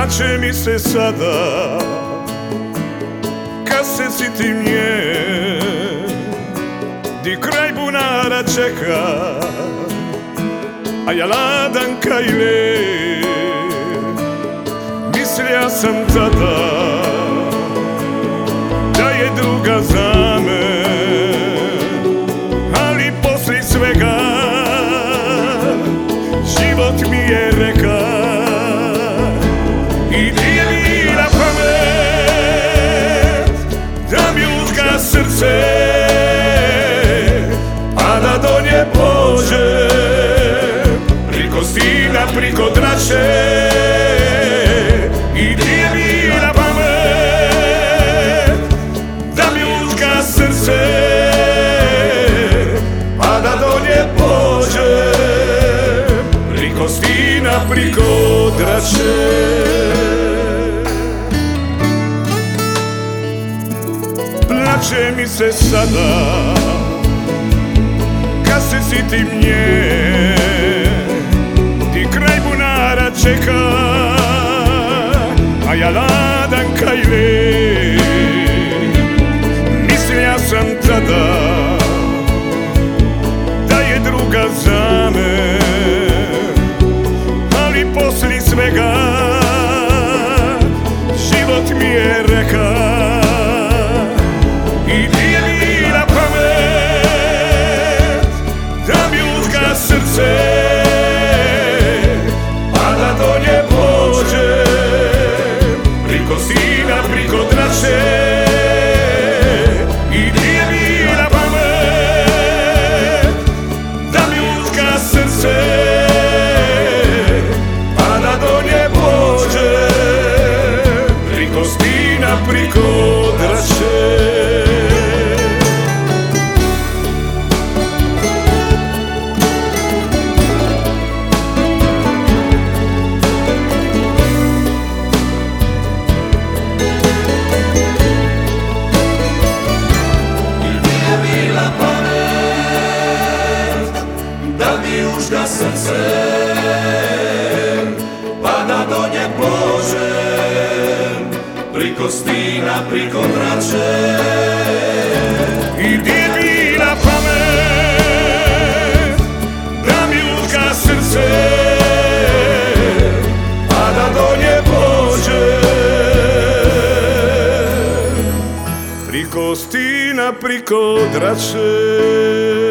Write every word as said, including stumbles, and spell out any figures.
Plače mi se sada kad se sitim nje, di kraj bunara čeka, a ja ladan kaj led. Mislija sam tada da je druga za me, ali posle svega život mi je reka. I nije bila pamet da mi uzga srce, a da do nje pođe priko stina, priko drače. I nije bila pamet da mi uzga srce, a da do nje pođe priko stina, priko drače. Plače mi se sada kad se sitim nje, di kraj bunara čeka, a ja ladan kaj led. Mislija sam tada da je druga za me, ali posli svega život mi je reka. I nije bila pamet da mi uzga srce, a da do nje pođe priko stina, priko drače. I nije bila pamet da mi uzga srce, a da do nje pođe priko stina, priko drače. Uzga srce, pa da do nje pođem priko stina, priko drače. I nije bila pamet da mi uzga srce, a da do nje pođe priko stina, priko drače.